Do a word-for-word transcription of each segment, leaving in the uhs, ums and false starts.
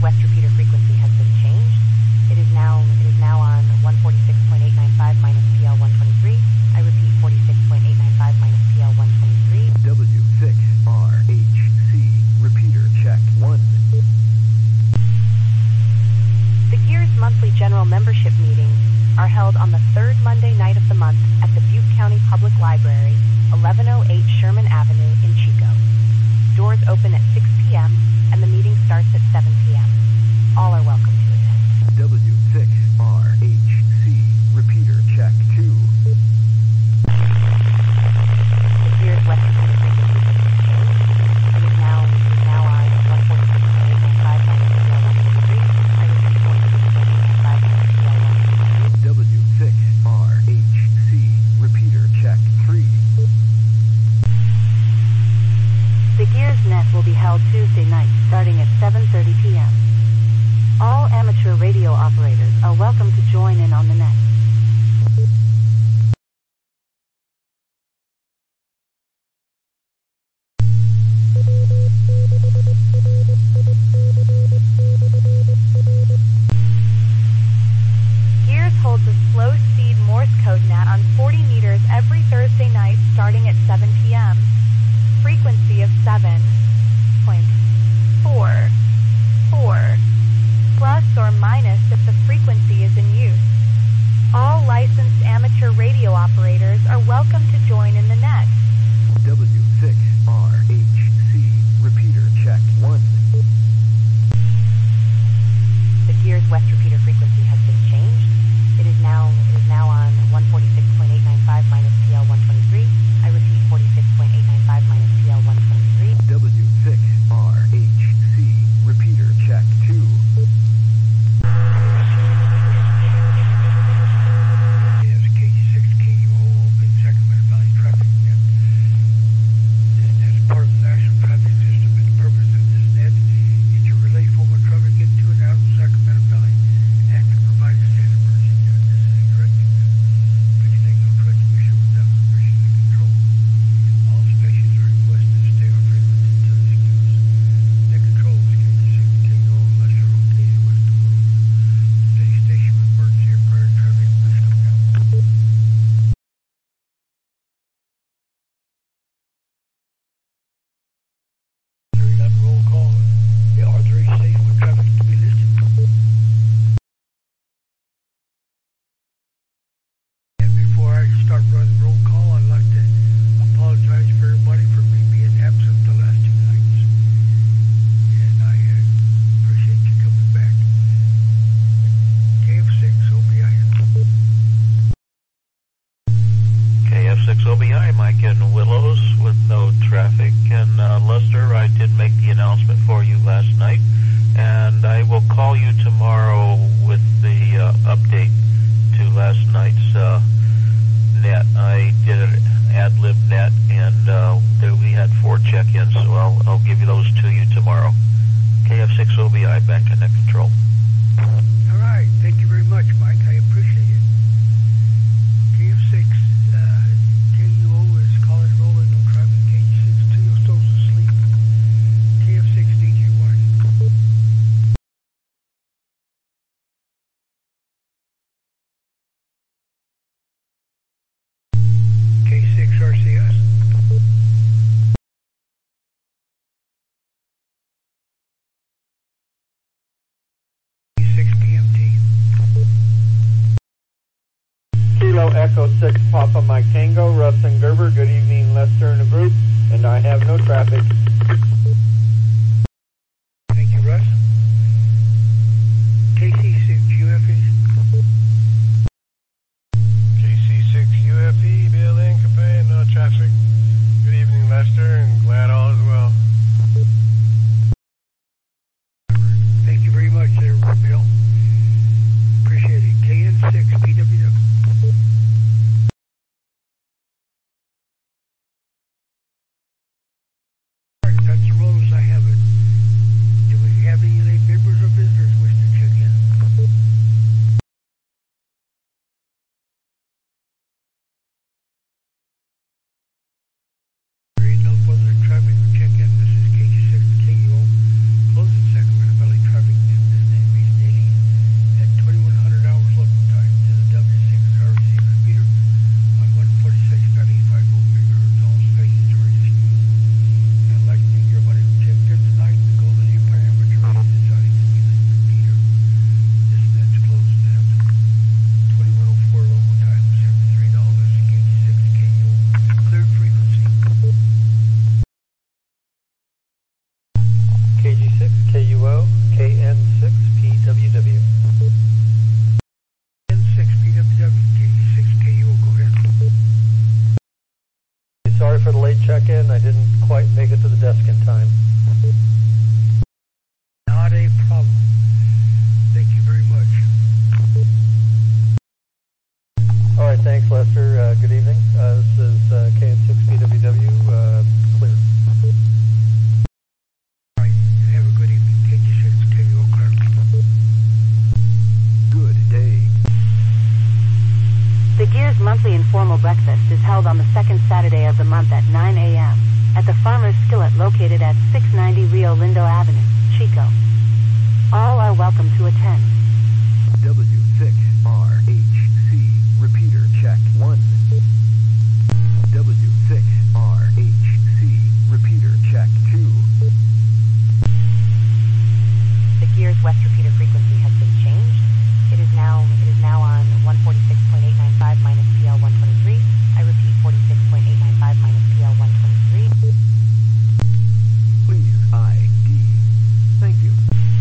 West repeater frequency has been changed. It is now it is now on one forty-six point eight nine five minus P L one twenty-three. I repeat, forty-six point eight nine five minus P L one twenty-three. W six R H C repeater check one. The Gears monthly general membership meetings are held on the third Monday night of the month at the Butte County Public Library, eleven oh eight Sherman Avenue in Chico. Doors open at six p m and the meeting starts at seven p m All are welcome to attend. W six R H C repeater check two. The Gears West repeater frequency has been changed. It is now it is now on one forty-six point eight nine five minus P L one twenty-three. I repeat, forty-six point eight nine five minus P L one twenty-three. W six R H C repeater check three. The Gears Net will be held Tuesday night starting at seven thirty p m All amateur radio operators are welcome to join in on the net. Gears holds a slow-speed Morse code net on forty meters every Thursday night starting at seven p m Frequency of seven point four four, plus or minus if the frequency is in use. All licensed amateur radio operators are welcome to join in the net. W six R H C repeater check one. The Gears West repeater frequency has been changed. It is now it is now on one forty-six point eight nine five minus P L one twenty-three. I repeat, forty-six point eight nine five minus P L one twenty-three. W six R H C repeater check two. Yes, K six K U O open Sacramento Valley traffic net. This net is part of the national traffic system, and the purpose of this net is to relay forward traffic into and out of Sacramento Valley and to provide a state of emergency. This is a directing net. Please take no transmission without permission and control. All stations are requested to stay on frequency until this queues. Net control is K six K U O unless they're located west of the road. Steady station with emergency or prior traffic, please come down. During that roll call, the R three station with traffic to be listed. And before I start running roll call, I'd like to apologize for everybody for me being absent the last two nights. And I uh, appreciate you coming back. K F six O B I. K F six O B I, Mike in Willows with no traffic. And uh, Lester, I did make the announcement for you last night, and I will call you tomorrow with the uh, update to last night's uh, net. I did an ad-lib net, and uh, there we had four check-ins, so I'll, I'll give you those to you tomorrow. K F six O B I, back in net control. All right. Thank you very much, Mike. I appreciate it. K F six uh, K U O is calling rolling no traffic. K six two is still asleep. K F six D J one. K six R C S. six P M T. Kilo Echo six Papa Mike Tango, Russ and Gerber. Good evening, Lester and the group, and I have no traffic. Thank you, Russ. K C six U F E. K C six U F E, Bill in Campaign, no traffic. Good evening, Lester, and glad all is well. Thank you very much there, Bill. Appreciate it. K N six P W W. That's the roll monthly informal breakfast is held on the second Saturday of the month at nine a.m. at the Farmer's Skillet located at six ninety Rio Lindo Avenue, Chico. All are welcome to attend. W six R H C, repeater check one. W six R H C, repeater check two. The Gears West repeater frequency has been changed. It is now it is now on one forty-six point eight nine five minus P L one twenty-three. I repeat, forty-six point eight nine five minus P L one twenty-three. Please I D. Thank you.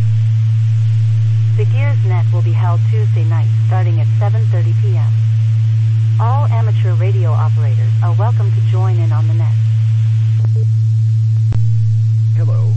The Gears Net will be held Tuesday night starting at seven thirty p.m. All amateur radio operators are welcome to join in on the net. Hello.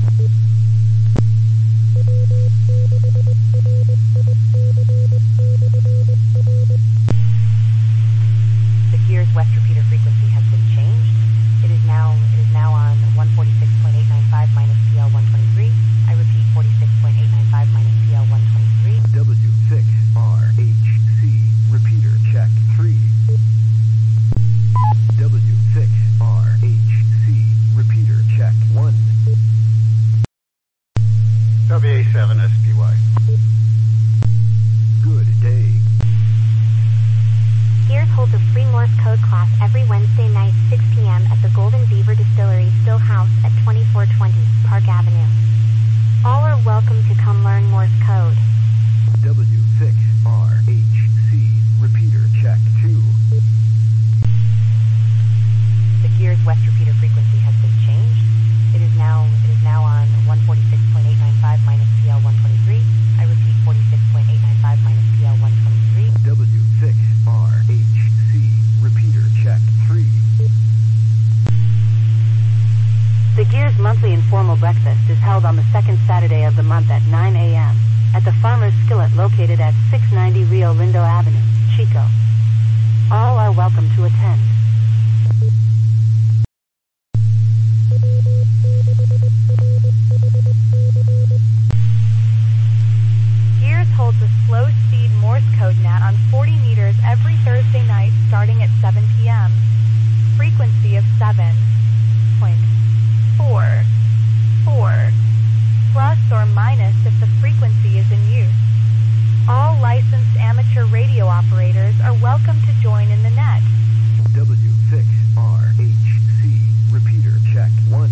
The Gears West repeater frequency has been changed. It is now it is now on one forty-six point eight nine five minus P L one twenty-three. I repeat, forty-six point eight nine five minus P L one twenty-three. W six R H C, repeater check three. W six R H C, repeater check one. W A seven S P Y. Good day. Gears holds a free Morse code class every Wednesday night, six p.m. at the Golden Beaver Distillery Still House at twenty-four twenty Park Avenue. All are welcome to come learn Morse code. W six R H C, repeater check two. The Gears West repeater frequency has been changed. It is now it is now on one forty-six point eight nine five minus P L one twenty-three. I repeat, forty-six point eight nine five minus P L one twenty-three. W six R H C, repeater check three. The Gears monthly informal breakfast is held on the second Saturday of the month at nine a.m. at the Farmer's Skillet located at six ninety Rio Lindo Avenue, Chico. All are welcome to attend. Gears holds a slow-speed Morse code net on forty meters every Thursday night starting at seven p.m. Frequency of seven point four four, plus or minus if the frequency is in use. All licensed amateur radio operators are welcome to join in the net. W six R H C, repeater check one.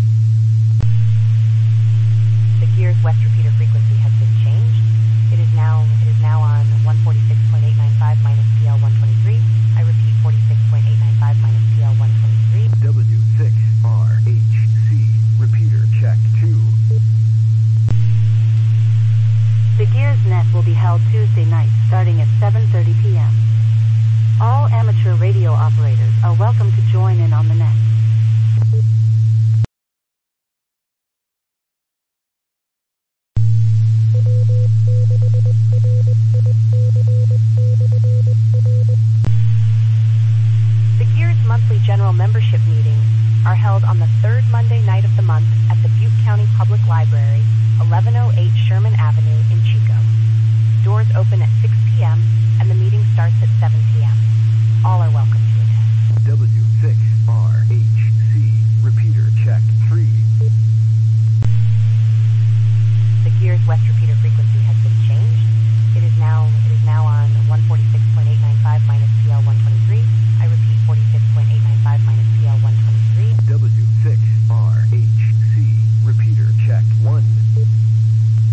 The Gears West repeater frequency has been changed. It is now it is now on one forty-six point eight nine five minus P L one twenty-three. I repeat, forty-six point eight nine five minus P L one twenty-three. W six R H C, repeater check two. The Gears Net will be held Tuesday night starting at seven thirty p.m. All amateur radio operators are welcome to join in on the net. The Gears monthly general membership meetings are held on the third Monday night of the month at the Butte County Public Library, eleven oh eight Sherman Avenue in Chico. Doors open at six p.m. and the meeting starts at seven p.m. All are welcome.